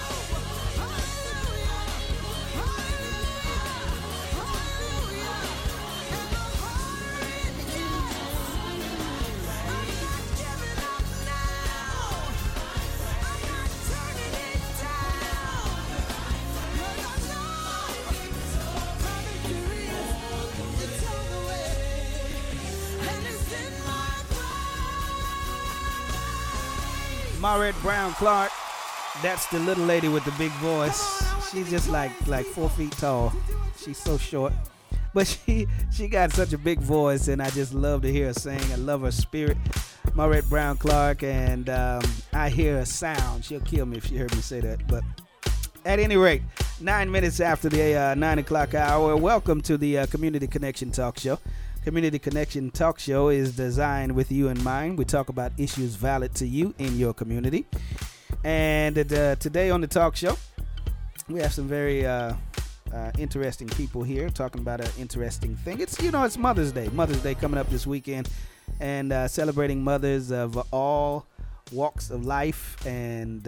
Maurette Brown Clark, that's the little lady with the big voice. She's just like 4 feet tall. She's so short, but she got such a big voice, and I just love to hear her sing. I love her spirit, Maurette Brown Clark, and I hear a sound. She'll kill me if she heard me say that, but at any rate, 9 minutes after the 9 o'clock hour, welcome to the Community Connection Talk Show. Community Connection Talk Show is designed with you in mind. We talk about issues valid to you in your community. And today on the talk show, we have some very interesting people here talking about an interesting thing. It's Mother's Day. Mother's Day coming up this weekend, and celebrating mothers of all walks of life and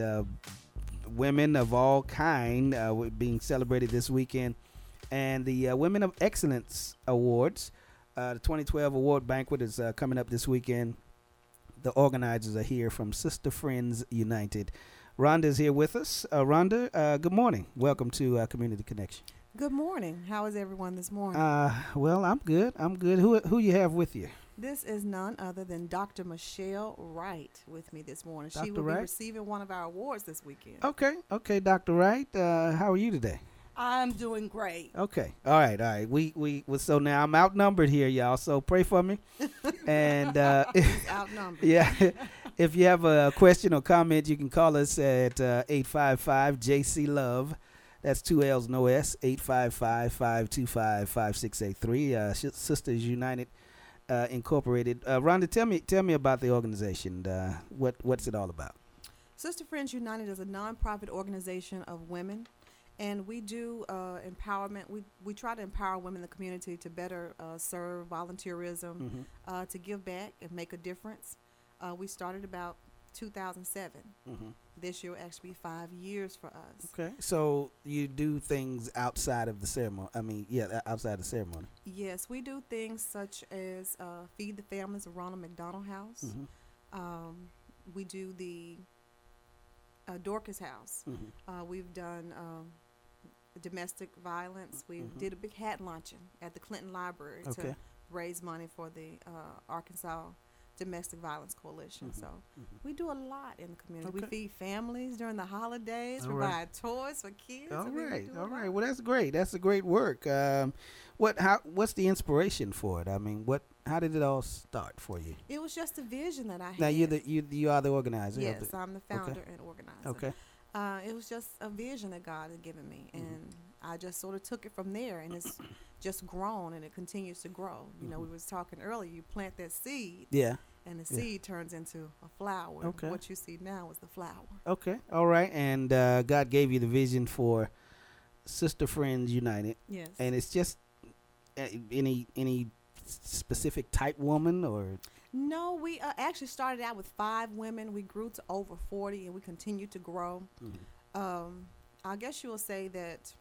women of all kind being celebrated this weekend. And the Women of Excellence Awards, the 2012 award banquet is coming up this weekend. The organizers are here from Sister Friends United. Rhonda is here with us. Rhonda, good morning. Welcome to Community Connection. Good morning. How is everyone this morning? Well, I'm good. Who you have with you? This is none other than Dr. Michelle Wright with me this morning. Dr. She will Wright? be receiving one of our awards this weekend. Okay, Dr. Wright. How are you today? I'm doing great. Okay. All right. We so now I'm outnumbered here, y'all. So pray for me. And Outnumbered. yeah, if you have a question or comment, you can call us at 855-JC-LOVE. That's 2 L's, no S. 855-525-5683. Sisters United Incorporated. Rhonda, tell me about the organization. What's it all about? Sister Friends United is a nonprofit organization of women. And we do empowerment. We try to empower women in the community to better serve, volunteerism, to give back and make a difference. We started about 2007. This year will actually be 5 years for us. Okay. So you do things outside of the ceremony. Outside the ceremony. Yes, we do things such as feed the families of Ronald McDonald House. We do the Dorcas House. We've done domestic violence. We did a big hat launching at the Clinton Library to raise money for the Arkansas Domestic Violence Coalition. So we do a lot in the community. We feed families during the holidays, provide toys for kids. All right. Well, that's great. That's a great work. What's the inspiration for it? I mean, how did it all start for you? It was just a vision that I had. Now you are the organizer. Yes, I'm the founder and organizer. Okay. It was just a vision that God had given me, and I just sort of took it from there, and it's just grown, and it continues to grow. You know, we was talking earlier, you plant that seed, and the seed turns into a flower. Okay. What you see now is the flower. Okay, all right, and God gave you the vision for Sister Friends United. Yes. And it's just any specific type woman or? No, we actually started out with 5 women. We grew to over 40, and we continue to grow. I guess you will say that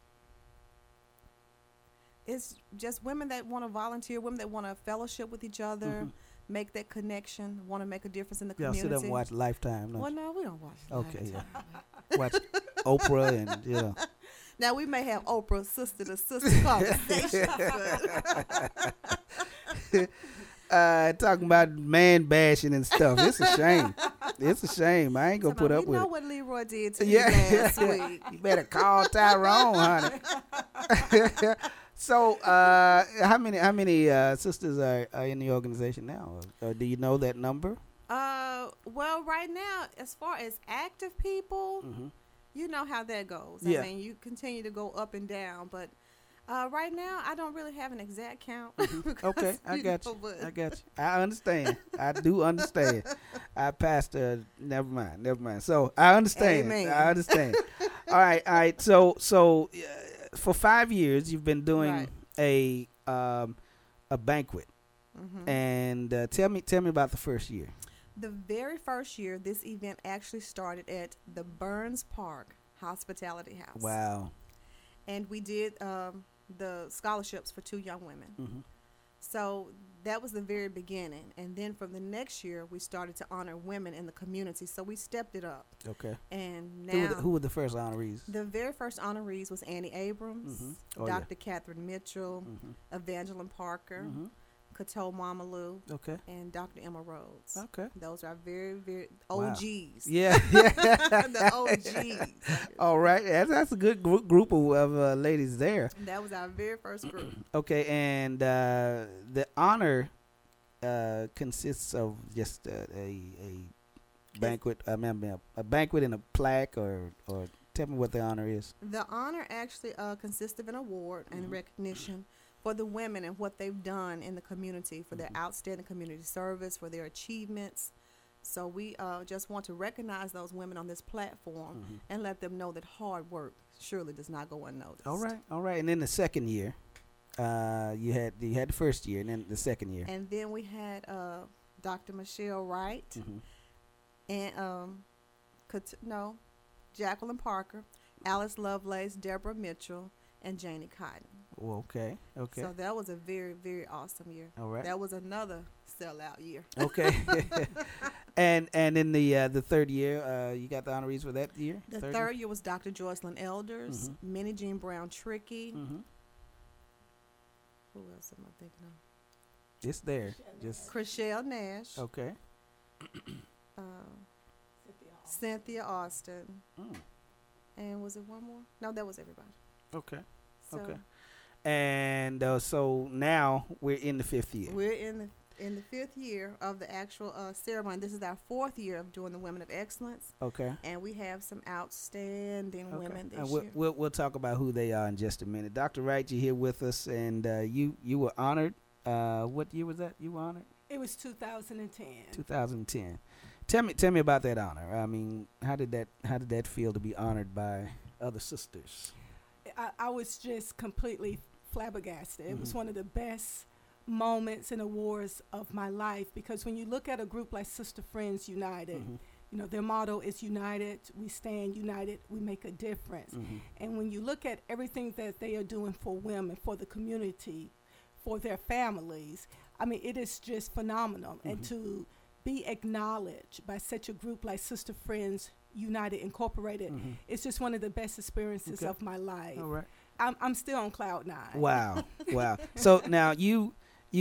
it's just women that want to volunteer, women that want to fellowship with each other, make that connection, want to make a difference in the community. Y'all sit up and watch Lifetime, Well, no, we don't watch Okay, Lifetime. yeah. Watch Oprah and, Now, we may have Oprah sister-to-sister conversations. Talking about man bashing and stuff. It's a shame. It's a shame. I ain't gonna put up with it. You know what Leroy did to you last week. You better call Tyrone, honey. So, how many sisters are in the organization now? Or do you know that number? Well, right now, as far as active people, you know how that goes. Yeah. I mean, you continue to go up and down, but right now, I don't really have an exact count. Okay, I got you. I understand. I do understand. I pastor. Never mind. So I understand. Amen. I understand. All right. So for 5 years, you've been doing a banquet, and tell me about the first year. The very first year, this event actually started at the Burns Park Hospitality House. Wow. And we did the scholarships for 2 young women. Mm-hmm. So that was the very beginning. And then from the next year, we started to honor women in the community. So we stepped it up. Okay. And now Who were the first honorees? the very first honorees was Annie Abrams, Mhm. Oh, yeah. Dr. Catherine Mitchell, Mm-hmm. Evangeline Parker, Mm-hmm. Kato Mamalu, Okay. and Dr. Emma Rhodes. Okay. Those are very, very Wow. OGs. Yeah. Yeah. The OGs. All right. That's a good group of ladies there. That was our very first group. Okay. And the honor consists of just a banquet. I mean, a banquet and a plaque, or tell me what the honor is. The honor actually consists of an award and Mhm. recognition for the women and what they've done in the community, for their Mhm. outstanding community service, for their achievements. So we just want to recognize those women on this platform Mhm. and let them know that hard work surely does not go unnoticed. All right. All right. And then the second year, you had the first year, and then the second year. And then we had Dr. Michelle Wright Mhm. and Jacqueline Parker, Alice Lovelace, Deborah Mitchell, and Janie Cotton. Oh, okay. Okay. So that was a very, very awesome year. All right. That was another sellout year. Okay. and in the third year, you got the honorees for that year? The third year was Dr. Joycelyn Elders, Mhm. Minnie Jean Brown Trickey. Mm-hmm. Who else am I thinking of? Just there. Just Chriselle Nash, okay. uh, Cynthia Austin, Mm. and was it one more? No, that was everybody. Okay. So Okay. And so now we're in the fifth year. we're in the 5th year of the actual ceremony. This is our 4th year of doing the Women of Excellence, Okay. and we have some outstanding Okay. women this And year. we'll talk about who they are in just a minute. Dr. Wright, you're here with us, and you were honored. What year was that? You were honored? It was 2010. 2010. Tell me about that honor. I mean, how did that feel to be honored by other sisters? I was just completely flabbergasted. It was Mhm. one of the best moments and awards of my life, because when you look at a group like Sister Friends United, Mhm. you know, their motto is united, we stand united, we make a difference. Mhm. And when you look at everything that they are doing for women, for the community, for their families, I mean, it is just phenomenal. And Mhm. to be acknowledged by such a group like Sister Friends United Incorporated, Mhm. it's just one of the best experiences Okay. of my life. All right. I'm still on cloud 9. Wow. Wow. So now you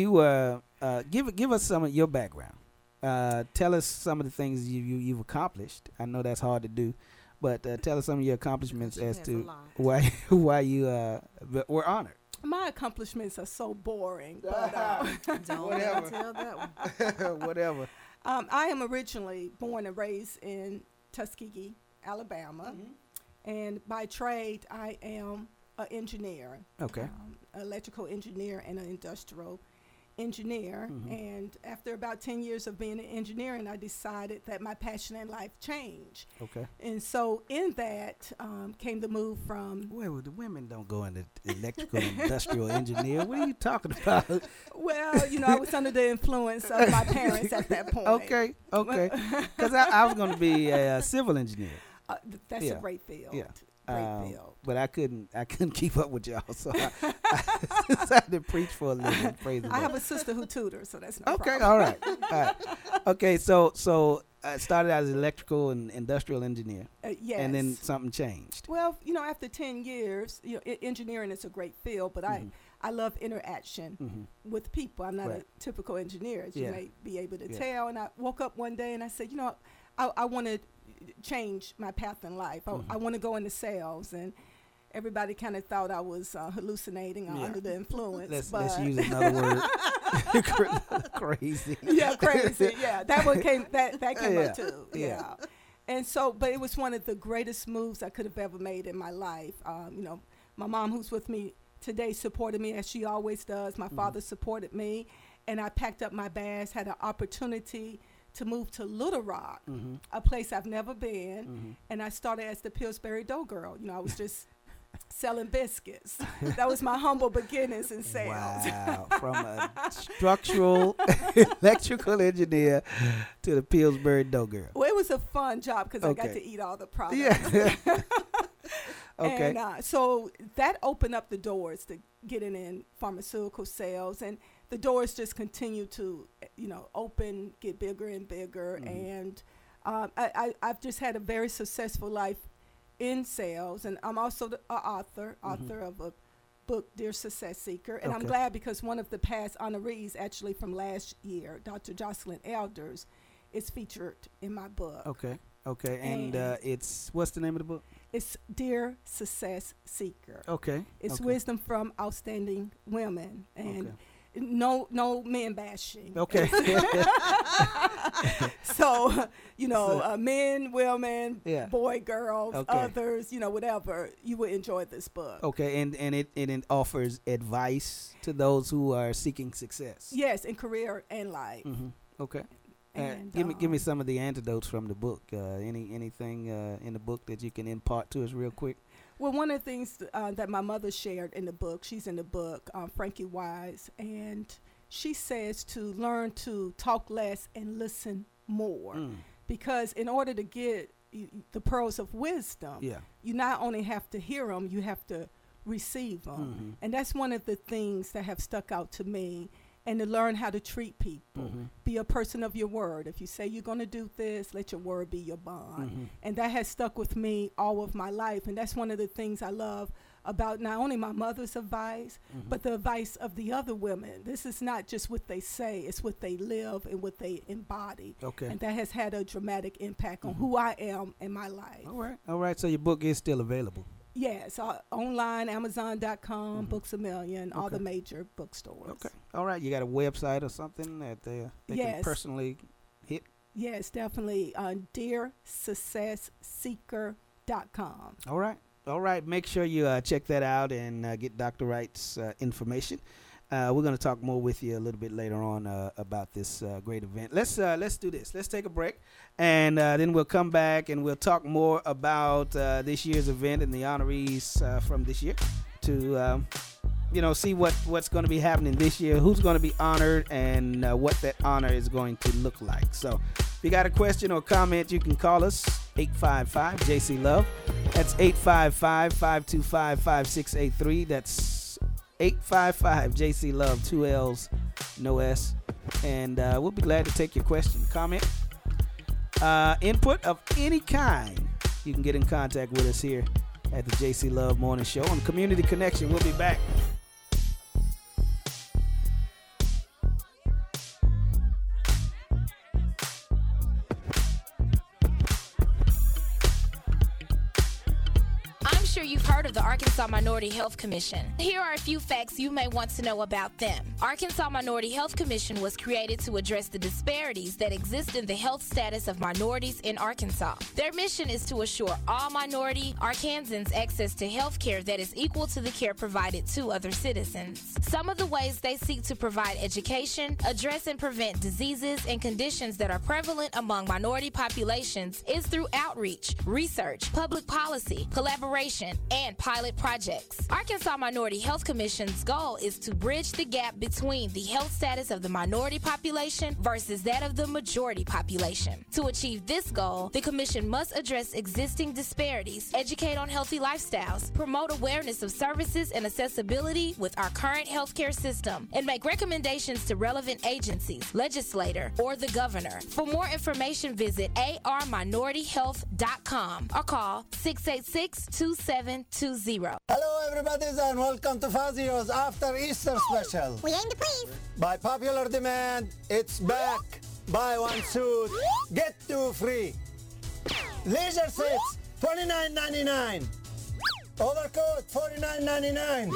give us some of your background. Tell us some of the things you've accomplished. I know that's hard to do, but tell us some of your accomplishments She as has a to lot. why you were honored. My accomplishments are so boring, but Don't Whatever. tell that one. Whatever. I am originally born and raised in Tuskegee, Alabama, and by trade I am an engineer, Okay. Electrical engineer and an industrial engineer. Mhm. And after about 10 years of being in engineering, I decided that my passion in life changed. Okay. And so in that came the move from, Well, the women don't go into electrical industrial engineer. What are you talking about? well, you know, I was under the influence of my parents at that point. Okay. Because I was going to be a civil engineer. That's Yeah. a great field. Yeah. Great field. But I couldn't keep up with y'all, so I decided to preach for a living. Praise the I Lord. have a sister who tutors, so that's no Okay, problem. all right. Okay, so I started out as an electrical and industrial engineer, Yes. and then something changed. Well, you know, after 10 years, you know, engineering is a great field, but Mhm. I love interaction Mhm. with people. I'm not Right. a typical engineer, as Yeah. you may be able to Yeah. tell. And I woke up one day and I said, you know, I want to change my path in life. Mhm. I want to go into sales. And everybody kind of thought I was hallucinating or Yeah. under the influence. Let's use another word. Crazy. Yeah, crazy. Yeah, that one came. That came Yeah. up too. Yeah. Yeah. And so, but it was one of the greatest moves I could have ever made in my life. You know, my mom, who's with me today, supported me as she always does. My father supported me, and I packed up my bags, had an opportunity to move to Little Rock, Mhm. a place I've never been, Mhm. and I started as the Pillsbury Dough Girl. You know, I was just selling biscuits. That was my humble beginnings in sales. Wow, from a structural electrical engineer to the Pillsbury Dough Girl. Well, it was a fun job because I got Okay. to eat all the products. Yeah. Okay. And so that opened up the doors to getting in pharmaceutical sales, and the doors just continue to, open, get bigger and bigger. And I've just had a very successful life in sales, and I'm also an author of a book, Dear Success Seeker. And I'm glad because one of the past honorees, actually from last year, Dr. Jocelyn Elders, is featured in my book. Okay. And it's, what's the name of the book? It's Dear Success Seeker. Okay. It's wisdom from outstanding women, and no men bashing. Okay. So, men, women, Yeah. boy, girls, others, whatever, you will enjoy this book. Okay, and it offers advice to those who are seeking success. Yes, in career and life. Okay. And, give me some of the antidotes from the book. Anything in the book that you can impart to us real quick? Well, one of the things that my mother shared in the book, she's in the book, Frankie Wise, and she says to learn to talk less and listen more. Because in order to get the pearls of wisdom, you not only have to hear them, you have to receive them. And that's one of the things that have stuck out to me. And to learn how to treat people. Be a person of your word. If you say you're going to do this, let your word be your bond. And that has stuck with me all of my life. And that's one of the things I love about not only my mother's advice, but the advice of the other women. This is not just what they say, it's what they live and what they embody. Okay. And that has had a dramatic impact on who I am in my life. All right. So your book is still available. Yes, online, Amazon.com, Books A Million, all the major bookstores. Okay. All right. You got a website or something that they can personally hit? Yes, definitely. DearSuccessSeeker.com. All right. Make sure you check that out and get Dr. Wright's information. We're going to talk more with you a little bit later on about this great event. Let's do this. Let's take a break, and then we'll come back and we'll talk more about this year's event and the honorees from this year to see what's going to be happening this year, who's going to be honored, and what that honor is going to look like. So if you got a question or comment, you can call us 855-JC-LOVE. That's 855-525-5683. That's 855 JC Love, 2 L's, no S. And we'll be glad to take your question, comment, input of any kind. You can get in contact with us here at the JC Love Morning Show on Community Connection. We'll be back. Sure you've heard of the Arkansas Minority Health Commission. Here are a few facts you may want to know about them. Arkansas Minority Health Commission was created to address the disparities that exist in the health status of minorities in Arkansas. Their mission is to assure all minority Arkansans access to health care that is equal to the care provided to other citizens. Some of the ways they seek to provide education, address and prevent diseases and conditions that are prevalent among minority populations is through outreach, research, public policy, collaboration, and pilot projects. Arkansas Minority Health Commission's goal is to bridge the gap between the health status of the minority population versus that of the majority population. To achieve this goal, the Commission must address existing disparities, educate on healthy lifestyles, promote awareness of services and accessibility with our current healthcare system, and make recommendations to relevant agencies, legislator, or the governor. For more information, visit arminorityhealth.com or call 686-2720. Hello everybody and welcome to Fazio's After Easter Special. We aim to please. By popular demand, it's back. Buy one suit, get two free. Leisure seats, $29.99. Overcoat, $49.99.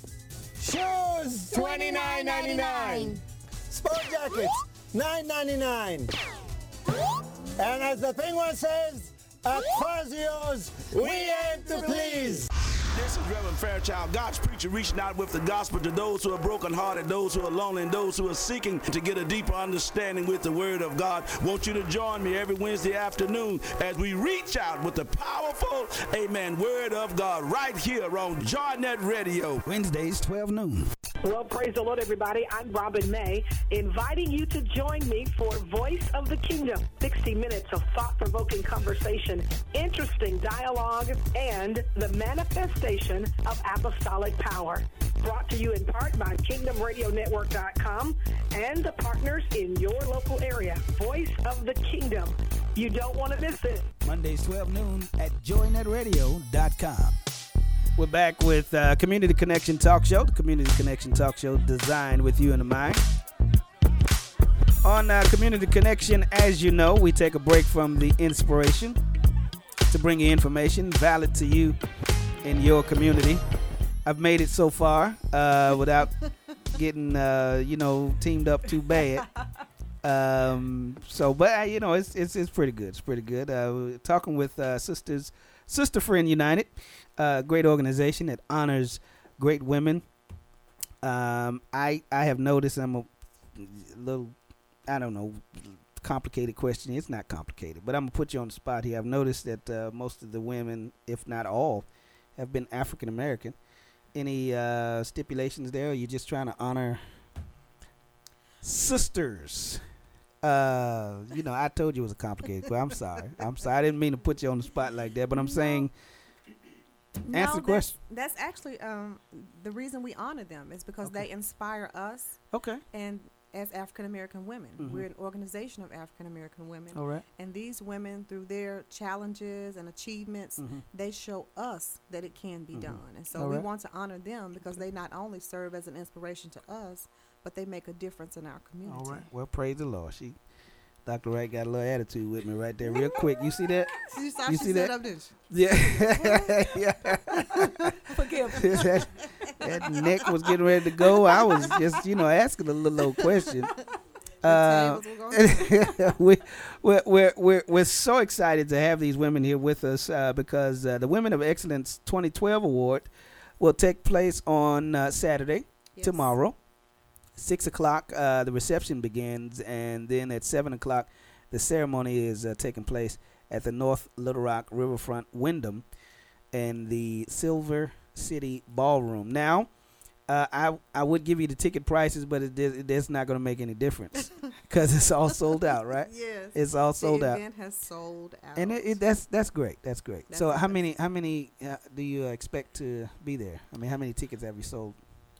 Shoes, $29.99. Sport jackets, $9.99. And as the penguin says, at Fazio's, we aim to please. This is Reverend Fairchild, God's preacher, reaching out with the gospel to those who are brokenhearted, those who are lonely, and those who are seeking to get a deeper understanding with the Word of God. Want you to join me every Wednesday afternoon as we reach out with the powerful, amen, Word of God right here on Joynet Radio. Wednesdays, 12 noon. Well, praise the Lord, everybody. I'm Robin May, inviting you to join me for Voice of the Kingdom. 60 minutes of thought-provoking conversation, interesting dialogue, and the manifestation of apostolic power. Brought to you in part by KingdomRadioNetwork.com and the partners in your local area. Voice of the Kingdom. You don't want to miss it. Mondays, 12 noon at joynetradio.com. We're back with Community Connection Talk Show, the Community Connection Talk Show designed with you in mind. On Community Connection, as you know, we take a break from the inspiration to bring you information valid to you in your community. I've made it so far without getting, teamed up too bad. But it's pretty good. It's pretty good. We're talking with Sister Friend United, a great organization that honors great women. I have noticed, I'm a little, complicated question. It's not complicated, but I'm gonna put you on the spot here. I've noticed that most of the women, if not all, have been African American. Any stipulations there? Or are you just trying to honor sisters? I told you it was a complicated question. I'm sorry. I didn't mean to put you on the spot like that, but I'm saying, answer the question. That's actually the reason we honor them is because they inspire us. Okay. And as African American women, we're an organization of African American women. All right. And these women, through their challenges and achievements, they show us that it can be done. And so we want to honor them because they not only serve as an inspiration to us, but they make a difference in our community. All right. Well, praise the Lord. Dr. Wright got a little attitude with me right there real quick. You see that? You see that? Up, didn't you? Yeah. Forgive me. That neck was getting ready to go. I was just, asking a little old question. We're so excited to have these women here with us because the Women of Excellence 2012 Award will take place on Saturday, tomorrow. 6 o'clock, the reception begins, and then at 7 o'clock, the ceremony is taking place at the North Little Rock Riverfront Wyndham and the Silver City Ballroom. Now, I would give you the ticket prices, but it's not going to make any difference because it's all sold out, right? Yes, it's all sold out. The event has sold out, and that's great. That's great. So, how many do you expect to be there? I mean, how many tickets have you sold?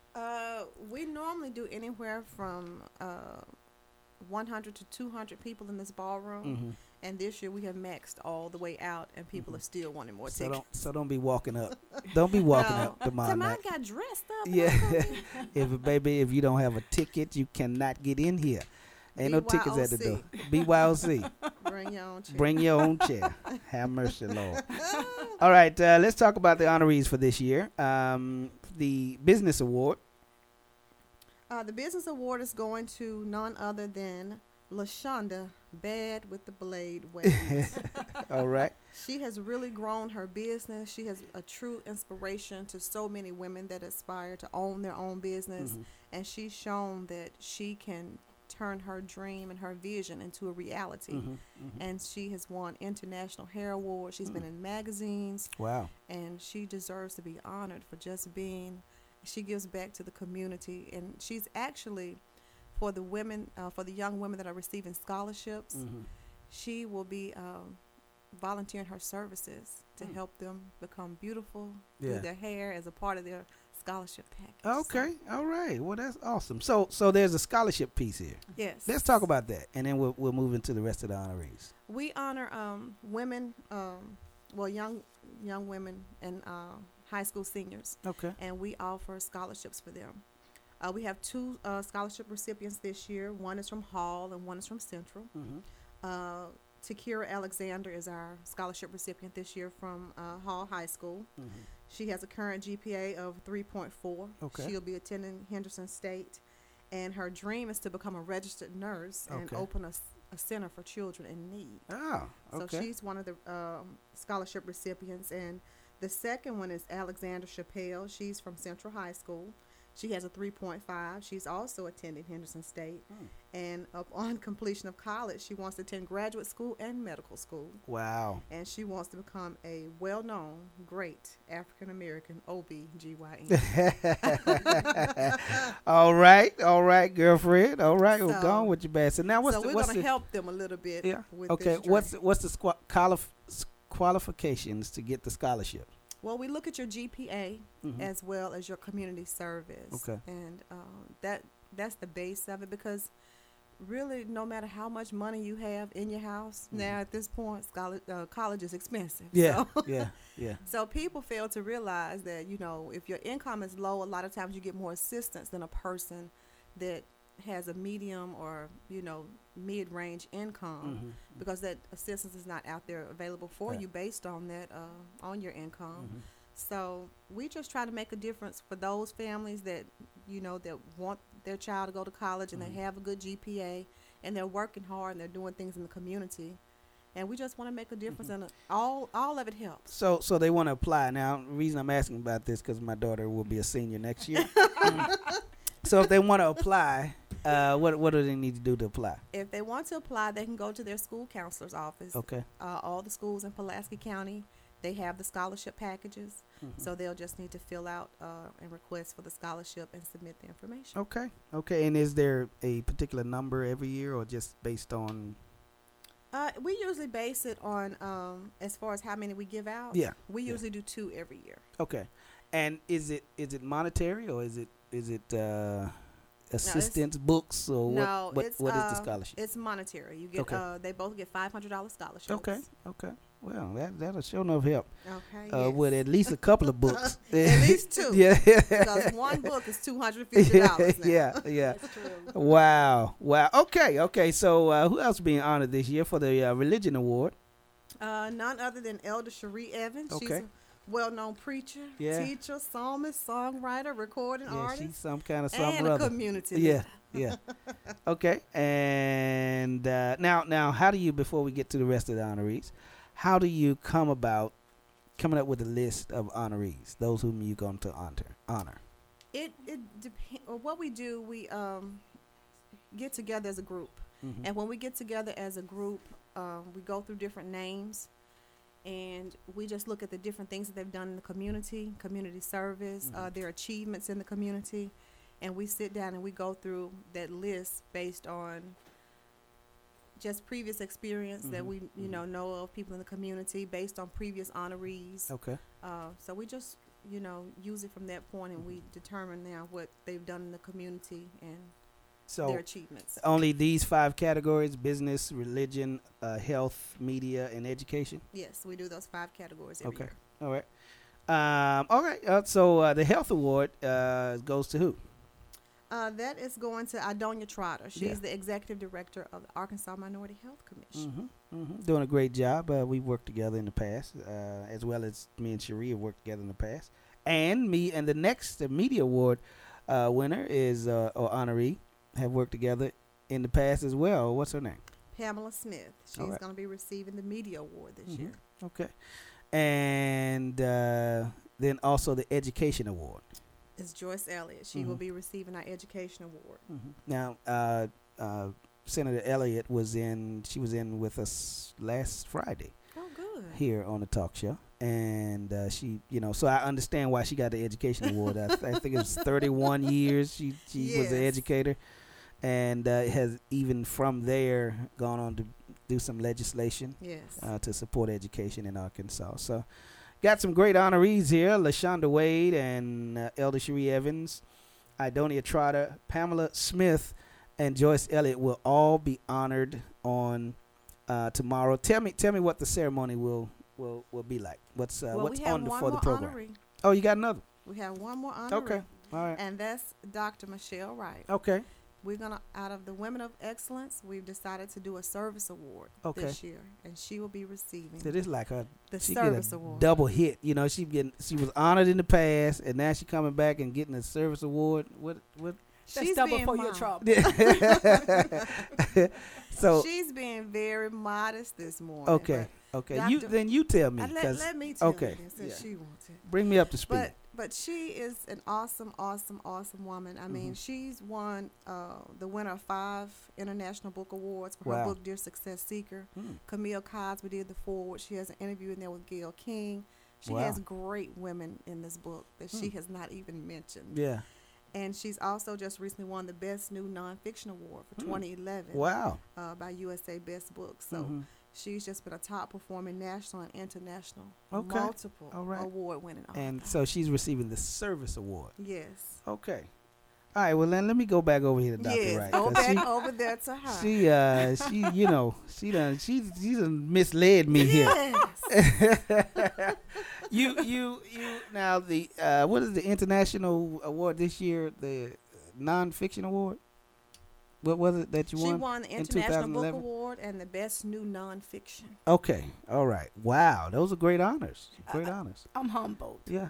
We normally do anywhere from 100 to 200 people in this ballroom, and this year we have maxed all the way out, and people are still wanting more tickets. So don't be walking up. Don't be walking up tomorrow night. Got dressed up. Yeah, if you don't have a ticket, you cannot get in here. Ain't no tickets at the door. BYOC. Bring your own chair. Bring your own chair. Have mercy, Lord. All right, let's talk about the honorees for this year. The Business Award. The Business Award is going to none other than LaShonda Bad with the Blade Waves. All right. She has really grown her business. She has a true inspiration to so many women that aspire to own their own business. And she's shown that she can turn her dream and her vision into a reality. And she has won International Hair Awards. She's been in magazines. Wow. And she deserves to be honored for just being. She gives back to the community, and she's actually, for the women, for the young women that are receiving scholarships, she will be volunteering her services to help them become beautiful through their hair as a part of their scholarship package. Okay, all right. Well, that's awesome. So there's a scholarship piece here. Yes. Let's talk about that, and then we'll move into the rest of the honorees. We honor women, young women and high school seniors. Okay. And we offer scholarships for them. We have two scholarship recipients this year. One is from Hall and one is from Central. Takira Alexander is our scholarship recipient this year from Hall High School. She has a current GPA of 3.4. Okay. She'll be attending Henderson State. And her dream is to become a registered nurse and open a center for children in need. Oh, okay. So she's one of the scholarship recipients. And the second one is Alexandra Chappelle. She's from Central High School. She has a 3.5. She's also attending Henderson State. And upon completion of college, she wants to attend graduate school and medical school. Wow. And she wants to become a well-known, great African-American OB-GYN. All right, girlfriend. All right, we're So- going with your bad. So now what's So the, we're what's going to the, help them a little bit yeah? with Okay, this what's the qualifications to get the scholarship? Well, we look at your GPA as well as your community service. Okay. And that's the base of it, because really, no matter how much money you have in your house, now at this point, college is expensive. Yeah, So, yeah. so people fail to realize that, if your income is low, a lot of times you get more assistance than a person that has a medium or, mid-range income, because that assistance is not out there available for you based on that, on your income. So we just try to make a difference for those families that, that want their child to go to college and they have a good GPA and they're working hard and they're doing things in the community. And we just want to make a difference, and all of it helps. So they want to apply. Now, the reason I'm asking about this because my daughter will be a senior next year. So if they want to apply, what do they need to do to apply? If they want to apply, they can go to their school counselor's office. Okay. All the schools in Pulaski County, they have the scholarship packages. So they'll just need to fill out and request for the scholarship and submit the information. Okay. And is there a particular number every year or just based on? We usually base it on as far as how many we give out. Yeah. We usually do 2 every year. Okay. And is it monetary or is it assistance books or what is the scholarship? It's monetary. You get they both get $500 scholarships. Okay. Well, that'll show enough help. Okay. Yes. With at least a couple of books. At least 2. Yeah. Because one book is $250 now. Yeah. Wow. Okay. So who else being honored this year for the Religion Award? None other than Elder Cherie Evans. She's Okay. a well-known preacher, teacher, psalmist, songwriter, recording artist. She's some kind of something and or a other. community Yeah. leader. Okay. And now, how do you, before we get to the rest of the honorees, how do you come about coming up with a list of honorees, those whom you're going to honor? It depends. What we do, we get together as a group, and when we get together as a group, we go through different names, and we just look at the different things that they've done in the community service, their achievements in the community, and we sit down and we go through that list based on just previous experience that we know of people in the community, based on previous honorees. Okay. So we just use it from that point, and we determine now what they've done in the community and their achievements. Only these 5 categories: business, religion, health, media, and education? Yes, we do those 5 categories every year. All right. All right. So the health award goes to who? That is going to Idonia Trotter. She's the executive director of the Arkansas Minority Health Commission. Doing a great job. We've worked together in the past, as well as me and Cherie have worked together in the past. And me and the next media award winner is or honoree have worked together in the past as well. What's her name? Pamela Smith. She's going to be receiving the media award this year. Okay. And then also the education award. It's Joyce Elliott. She will be receiving our education award. Now, Senator Elliott was in with us last Friday. Oh, good. Here on the talk show. And she, so I understand why she got the education award. I think it was 31 years she was an educator, and has even from there gone on to do some legislation to support education in Arkansas. So got some great honorees here: LaShonda Wade and Elder Cherie Evans, Idonia Trotter, Pamela Smith, and Joyce Elliott will all be honored on tomorrow. Tell me what the ceremony will be like. What's on for the program? Honoree. Oh, you got another? We have one more honoree. Okay, all right. And that's Dr. Michelle Wright. Okay. We're gonna, out of the Women of Excellence, we've decided to do a service award this year, and she will be receiving So this like the she service get a award. double hit. She was honored in the past, and now she coming back and getting a service award. What? That's She's double being for your modest. trouble. So she's being very modest this morning. okay. You tell me. Let me tell you this, since she wants it. Bring me up to speed. But But she is an awesome, awesome, awesome woman. I mean, she's won the winner of 5 International Book Awards for her book, Dear Success Seeker. Camille Cosby did the foreword. She has an interview in there with Gayle King. She has great women in this book that she has not even mentioned. Yeah. And she's also just recently won the Best New Nonfiction Award for 2011. Wow. By USA Best Books. So she's just been a top performing national and international, multiple award-winning author. And so she's receiving the Service Award. Yes. Okay. All right. Well, then let me go back over here to Dr. Wright. Go back over there to her. She, you know, she done misled me here. You now the what is the international award this year? The nonfiction award. What was it that you won? She won the International Book Award and the Best New Nonfiction. Okay, all right. Wow, those are great honors. Great honors. I'm humbled. Yeah.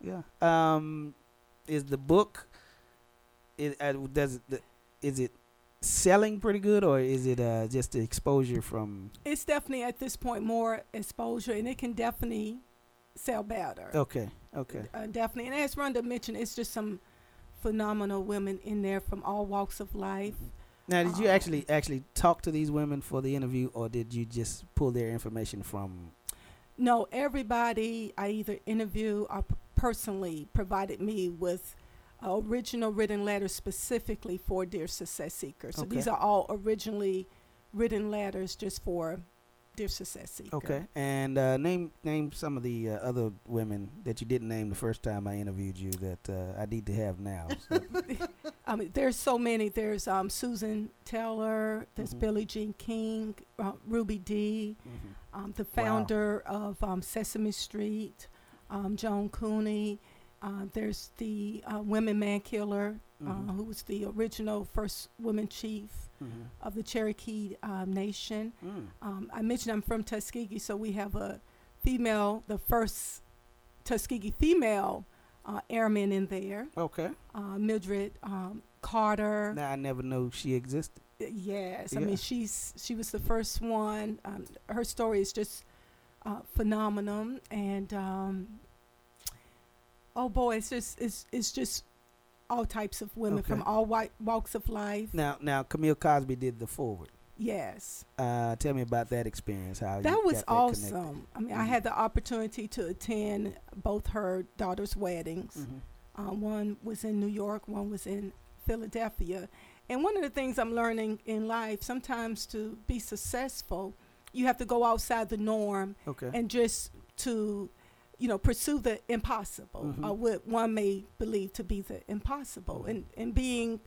Is the book? Is it selling pretty good, or is it just the exposure from? It's definitely at this point more exposure, and it can definitely sell better. Okay. Definitely, and as Rhonda mentioned, it's just some phenomenal women in there from all walks of life. Now, did you actually talk to these women for the interview, or did you just pull their information from? No, everybody I either interview or personally provided me with original written letters specifically for Dear Success Seeker. So these are all originally written letters just for Dear Success Seeker. Okay, and name some of the other women that you didn't name the first time I interviewed you that I need to have now. So. I mean, there's so many. There's Susan Taylor. There's Billie Jean King, Ruby Dee, the founder of Sesame Street, Joan Cooney. There's the women man killer, who was the original first woman chief of the Cherokee Nation. I mentioned I'm from Tuskegee, so we have the first Tuskegee female airman in there. Okay. Mildred Carter. Now, I never knew she existed. Yes, Yeah. I mean she was the first one. Her story is just phenomenal, and oh boy, it's just all types of women from all walks of life. Now Camille Cosby did the foreword. Yes. Tell me about that experience. How that you was got awesome. connected. I mean, I had the opportunity to attend both her daughters' weddings. One was in New York, one was in Philadelphia. And one of the things I'm learning in life, sometimes to be successful, you have to go outside the norm and just to, pursue the impossible, or what one may believe to be the impossible. And being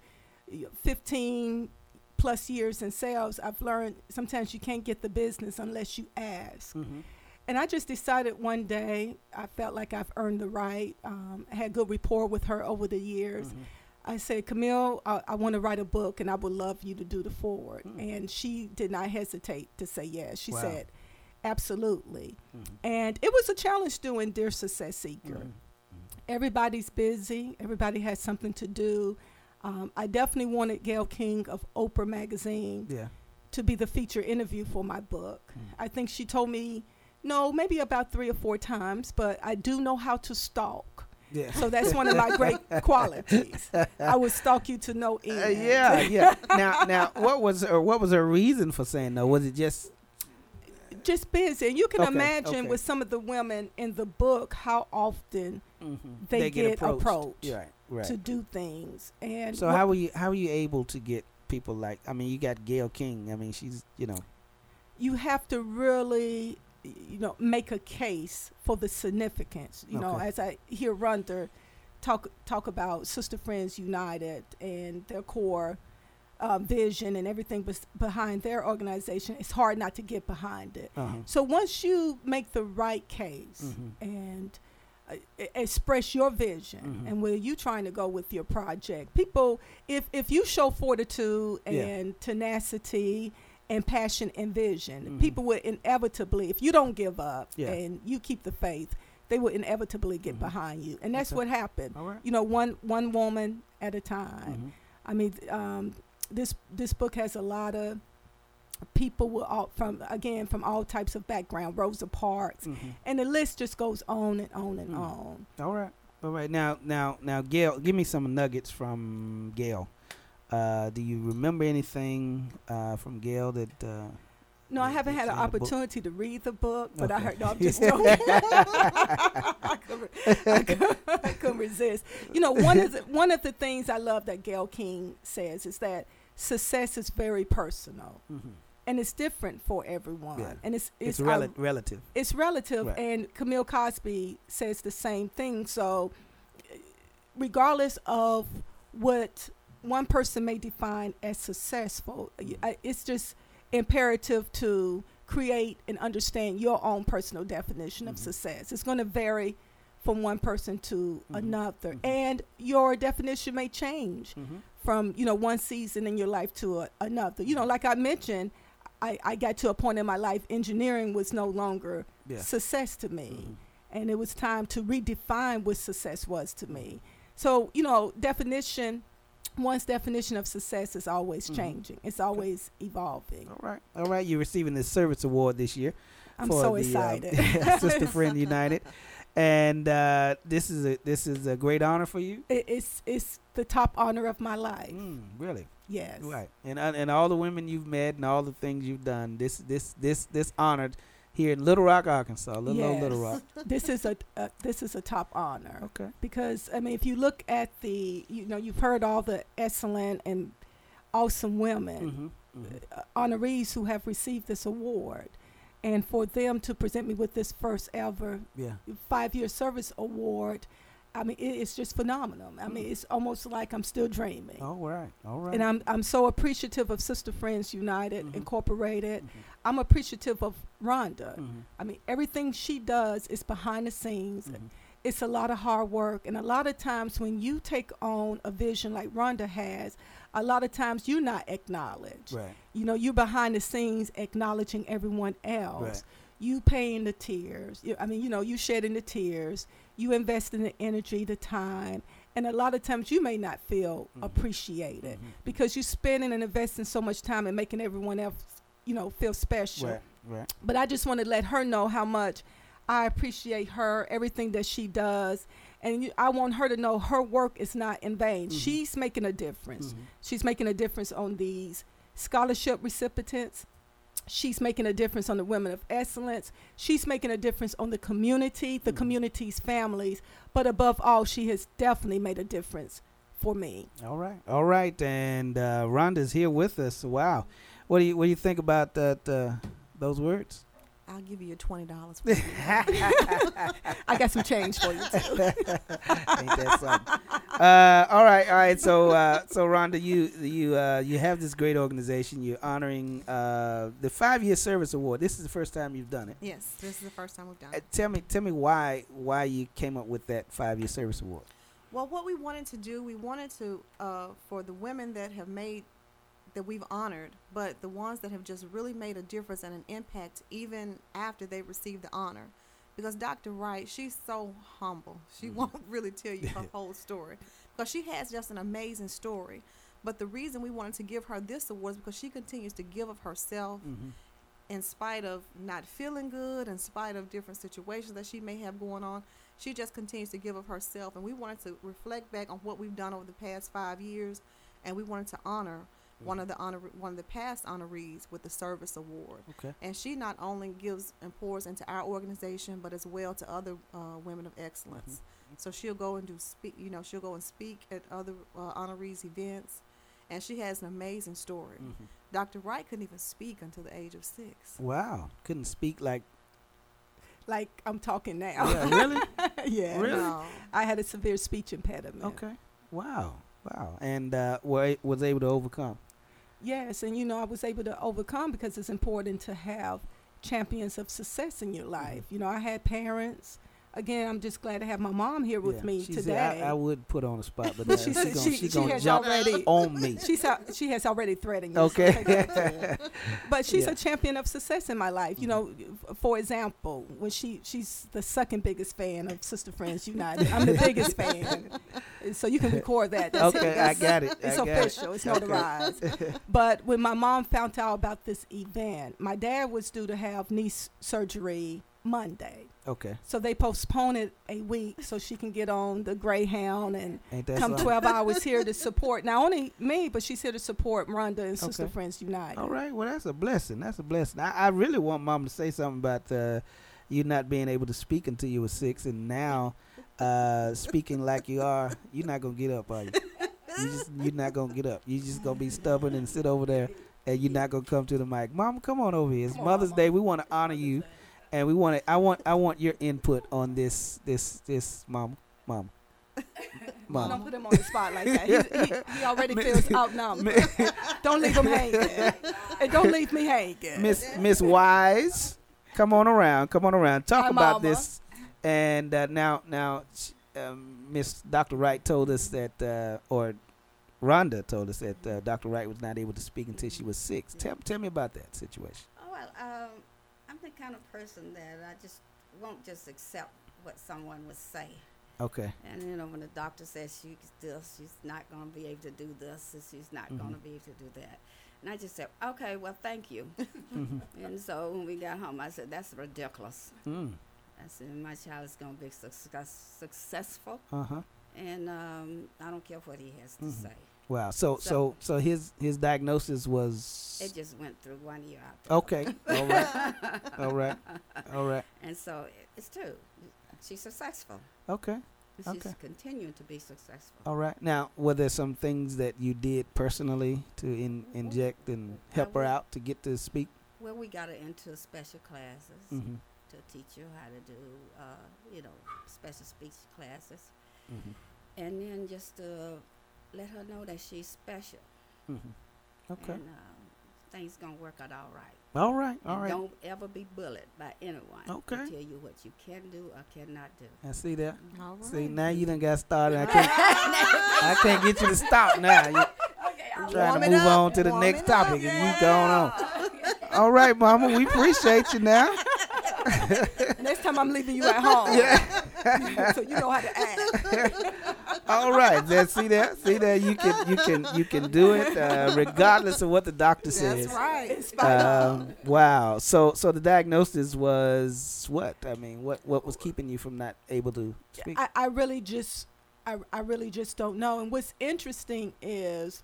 15 plus years in sales, I've learned sometimes you can't get the business unless you ask. And I just decided one day, I felt like I've earned the right. I had good rapport with her over the years. I said, Camille, I want to write a book, and I would love you to do the foreword. And she did not hesitate to say yes. She said, absolutely. And it was a challenge doing Dear Success Seeker. Everybody's busy. Everybody has something to do. I definitely wanted Gayle King of Oprah Magazine to be the feature interview for my book. I think she told me, no, maybe about 3 or 4 times, but I do know how to stalk. Yeah. So that's one of my great qualities. I would stalk you to no end. Yeah. Now, what was her reason for saying no? Was it just busy? And you can imagine with some of the women in the book how often they get approached right. to do things. And so how were you able to get people like? I mean, you got Gayle King. I mean, she's You have to really make a case for the significance. As I hear Rhonda talk about Sister Friends United and their core vision and everything behind their organization, it's hard not to get behind it. So once you make the right case and express your vision and where you trying to go with your project, people, if you show fortitude and tenacity and passion and vision, people will inevitably, if you don't give up and you keep the faith, they will inevitably get behind you. And that's what happened. One woman at a time. I mean, this book has a lot of people from all types of background, Rosa Parks, and the list just goes on and on and on. All right. All right. Now, Gail, give me some nuggets from Gail. Do you remember anything from Gail that? No, I haven't had an in the book? opportunity to read the book, but I Okay. heard. No, I'm just joking. I couldn't resist. You know, one of the things I love that Gail King says is that success is very personal, and it's different for everyone. Yeah. And it's relative. It's relative, Right. and Camille Cosby says the same thing. So, regardless of what one person may define as successful, it's just imperative to create and understand your own personal definition of success. It's going to vary from one person to another, and your definition may change from one season in your life to another. Like I mentioned, I got to a point in my life, engineering was no longer success to me, and it was time to redefine what success was to me. So one's definition of success is always changing. It's always evolving. All right. You're receiving the service award this year. I'm for so the, excited. Sister Friend United, and this is a great honor for you. It's the top honor of my life. Really? Yes. Right. And all the women you've met and all the things you've done. This honored here in Little Rock, Arkansas. Old Little Rock. This is a top honor. Okay. Because if you look at you've heard all the excellent and awesome women honorees who have received this award, and for them to present me with this first ever 5-year service award, it's just phenomenal. It's almost like I'm still dreaming. All right. And I'm so appreciative of Sister Friends United Incorporated. I'm appreciative of Rhonda. Everything she does is behind the scenes. It's a lot of hard work, and a lot of times when you take on a vision like Rhonda has, a lot of times you're not acknowledged. Right. You're behind the scenes acknowledging everyone else. Right. You paying the tears. You shedding the tears. You invest in the energy, the time, and a lot of times you may not feel appreciated because you're spending and investing so much time and making everyone else, feel special. Right. But I just want to let her know how much I appreciate her, everything that she does. And I want her to know her work is not in vain. She's making a difference. She's making a difference on these scholarship recipients. She's making a difference on the women of excellence. She's making a difference on the community, the community's families. But above all, she has definitely made a difference for me. All right. And Rhonda's here with us. Wow. What do you think about those words? I'll give you $20. I got some change for you too. Ain't that something? All right. So Rhonda, you have this great organization. You're honoring the 5-year service award. This is the first time you've done it. Yes, this is the first time we've done it. Tell me why you came up with that 5-year service award. Well, what we wanted to do, we wanted to for the women that we've honored, but the ones that have just really made a difference and an impact even after they received the honor. Because Dr. Wright, she's so humble. She won't really tell you her whole story because she has just an amazing story. But the reason we wanted to give her this award is because she continues to give of herself in spite of not feeling good, in spite of different situations that she may have going on. She just continues to give of herself. And we wanted to reflect back on what we've done over the past 5 years, and we wanted to honor one of the past honorees with the service award. Okay. And she not only gives and pours into our organization, but as well to other women of excellence. So she'll go and she'll go and speak at other honorees events, and she has an amazing story. Dr. Wright couldn't even speak until the age of 6. Wow, couldn't speak like I'm talking now. Yeah, really? Yeah. Really? No. I had a severe speech impediment. Okay. Wow. And was able to overcome. Yes, and I was able to overcome because it's important to have champions of success in your life. I had parents. Again, I'm just glad to have my mom here with me today. I would put on the spot, but she gonna jump on me. She has already threatened you. Okay. So but she's a champion of success in my life. For example, when she's the second biggest fan of Sister Friends United. I'm the biggest fan. So you can record that. I got it. It's official. It's notarized. But when my mom found out about this event, my dad was due to have knee surgery Monday. Okay. So they postpone it a week so she can get on the Greyhound and Ain't that come something? 12 hours here to support not only me, but she's here to support Rhonda and Sister Okay. Friends United. All right. Well, that's a blessing. That's a blessing. I really want Mom to say something about you not being able to speak until you were 6, and now speaking like you are, you're not gonna get up, are you? You're not gonna get up. You're just gonna be stubborn and sit over there, and you're not gonna come to the mic. Mama, come on over here. It's Mother's Day. We want to honor you, and we want to. I want your input on this, Mama. Don't put him on the spot like that. He already feels outnumbered. Don't leave him hanging. And don't leave me hanging. Miss Wise, come on around. Talk Hi, about Mama. this. And now, Miss Dr. Wright told us that, or Rhonda told us that Dr. Wright was not able to speak until she was 6. Tell me about that situation. Oh, well, I'm the kind of person that I just won't just accept what someone would say. Okay. And, you know, when the doctor says she's this, she's not going to be able to do this, and she's not going to be able to do that. And I just said, okay, well, thank you. And so when we got home, I said, that's ridiculous. I said, my child is going to be successful. Uh-huh. And I don't care what he has to say. Wow. So his diagnosis was. It just went through 1 year after. Okay. All right. And so it's true. She's successful. Okay. She's continuing to be successful. All right. Now, were there some things that you did personally to inject and help her out to get to speak? Well, we got her into special classes to teach her how to do, special speech classes. And then just to let her know that she's special. Okay. And things going to work out all right. All right. And don't ever be bullied by anyone. Okay. To tell you what you can do or cannot do. I see that. All right. See, now you done got started. I can't get you to stop now. You're trying to move on to the next topic, and you going on. All right, Mama, we appreciate you now. Next time I'm leaving you at home. Yeah. So you know how to act. All right. See there. You can do it regardless of what the doctor says. That's right. Wow. So the diagnosis was what? I mean, what was keeping you from not able to speak? I really just don't know. And what's interesting is,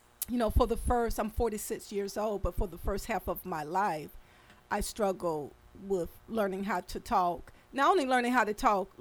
for the first, I'm 46 years old, but for the first half of my life, I struggled with learning how to talk. Not only learning how to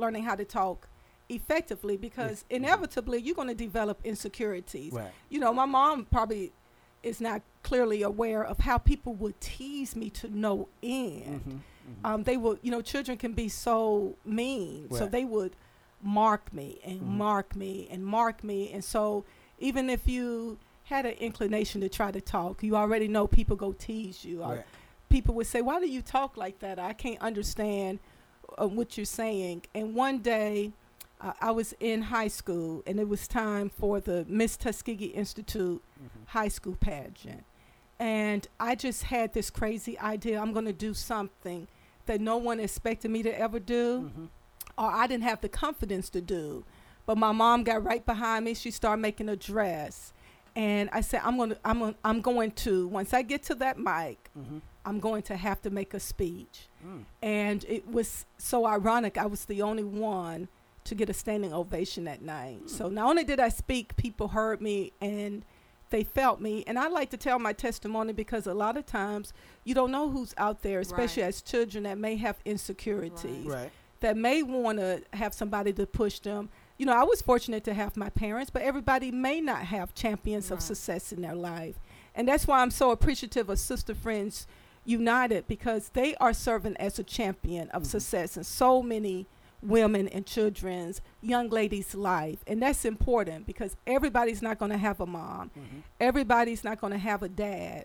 talk effectively, because inevitably you're going to develop insecurities. Right. My mom probably is not clearly aware of how people would tease me to no end. They would, children can be so mean. Right. So they would mark me and mark me and mark me. And so even if you had an inclination to try to talk, you already know people go tease you. Right. People would say, why do you talk like that? I can't understand what you're saying. And one day I was in high school, and it was time for the Miss Tuskegee Institute high school pageant. And I just had this crazy idea. I'm going to do something that no one expected me to ever do, or I didn't have the confidence to do. But my mom got right behind me. She started making a dress. And I said, I'm going to, once I get to that mic, I'm going to have to make a speech. And it was so ironic. I was the only one to get a standing ovation that night. So not only did I speak, people heard me and they felt me. And I like to tell my testimony because a lot of times you don't know who's out there, especially as children that may have insecurities, that may want to have somebody to push them. I was fortunate to have my parents, but everybody may not have champions of success in their life. And that's why I'm so appreciative of Sister Friends United, because they are serving as a champion of success in so many women and children's, young ladies' life. And that's important because everybody's not going to have a mom. Everybody's not going to have a dad,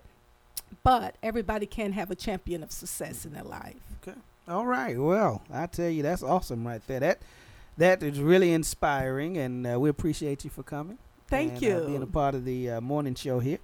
but everybody can have a champion of success in their life. Okay. All right. Well, I tell you, that's awesome right there. That is really inspiring, and we appreciate you for coming. Thank you. Being a part of the morning show here.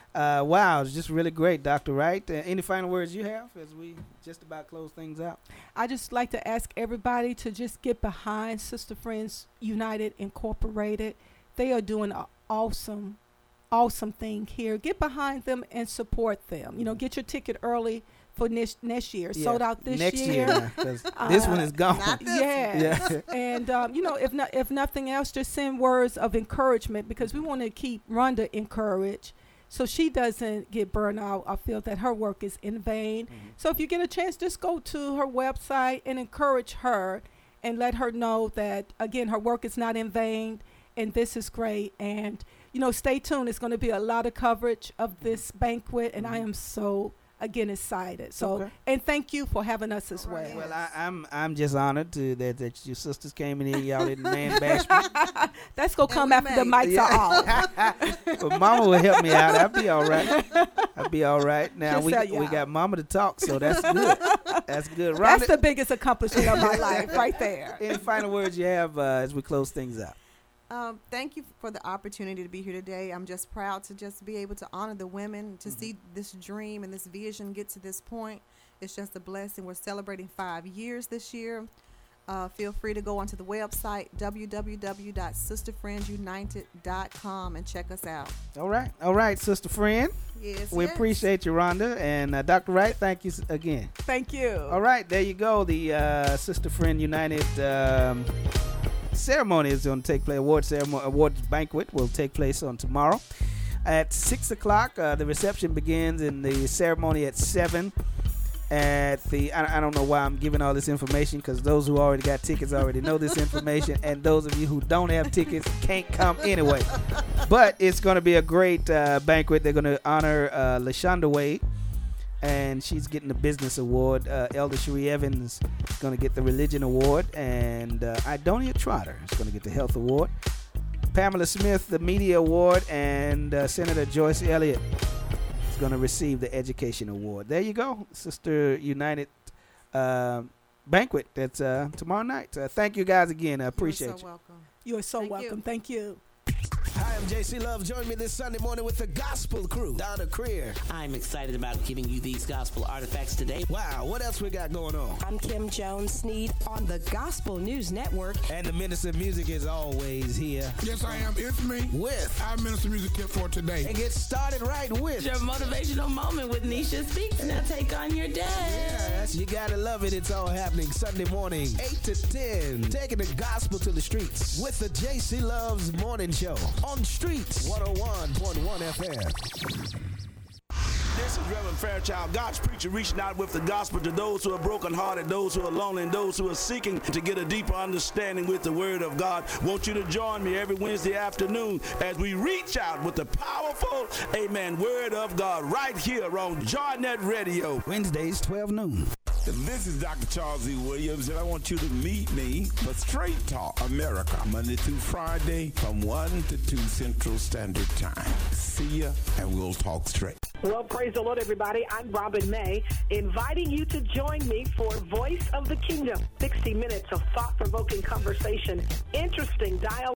Wow, it's just really great, Dr. Wright. Any final words you have as we just about close things out? I just like to ask everybody to just get behind Sister Friends United Incorporated. They are doing an awesome thing here. Get behind them and support them. Get your ticket early for next year. Sold out this next year. year, 'cause this one is gone. Yes. Yeah. And if nothing else, just send words of encouragement, because we want to keep Rhonda encouraged so she doesn't get burned out or feel that her work is in vain. So if you get a chance, just go to her website and encourage her and let her know that, again, her work is not in vain and this is great. And, stay tuned. It's going to be a lot of coverage of this banquet, and I am so, again, excited. So, and thank you for having us as well. Well, I'm just honored that your sisters came in here. Y'all didn't man bash me. That's going to come after the mics are off. But Mama will help me out. I'll be all right. Now, Just we tell y'all. got Mama to talk, so that's good. That's good. That's the biggest accomplishment of my life right there. Any final words you have as we close things up? Thank you for the opportunity to be here today. I'm just proud to just be able to honor the women, to see this dream and this vision get to this point. It's just a blessing. We're celebrating 5 years this year. Feel free to go onto the website, www.sisterfriendsunited.com, and check us out. All right, Sister Friend. Yes, We appreciate you, Rhonda. And Dr. Wright, thank you again. Thank you. All right, there you go. The Sister Friend United ceremony is going to take place. Awards banquet will take place on tomorrow at 6 o'clock. The reception begins and the ceremony at 7. At the I don't know why I'm giving all this information, because those who already got tickets already know this information, and those of you who don't have tickets can't come anyway. But it's going to be a great banquet. They're going to honor LaShonda Wade, and she's getting the business award. Elder Cherie Evans is going to get the religion award, and Idonia Trotter is going to get the health award. Pamela Smith, the media award, and Senator Joyce Elliott is going to receive the education award. There you go, Sister United banquet. That's tomorrow night. Thank you guys again. I appreciate You're so you. welcome. You are so welcome. Thank you. Hi, I'm JC Love. Join me this Sunday morning with the Gospel Crew. Donna Creer. I'm excited about giving you these gospel artifacts today. Wow, what else we got going on? I'm Kim Jones-Sneed on the Gospel News Network. And the Minister of Music is always here. Yes, I am. It's me. With our Minister of Music tip for today. And get started right with your motivational moment with Nisha Speaks. Now take on your day. Yes, you gotta love it. It's all happening Sunday morning, 8 to 10. Taking the gospel to the streets with the JC Loves Morning Show on Streets 101.1 FM. This is Reverend Fairchild, God's preacher, reaching out with the gospel to those who are brokenhearted, those who are lonely, and those who are seeking to get a deeper understanding with the Word of God. Want you to join me every Wednesday afternoon as we reach out with the powerful, amen, Word of God right here on Joynet Radio. Wednesdays, 12 noon. This is Dr. Charles E. Williams, and I want you to meet me for Straight Talk America, Monday through Friday from 1 to 2 Central Standard Time. See ya, and we'll talk straight. Well, praise the Lord, everybody. I'm Robin May, inviting you to join me for Voice of the Kingdom. 60 minutes of thought-provoking conversation, interesting dialogue.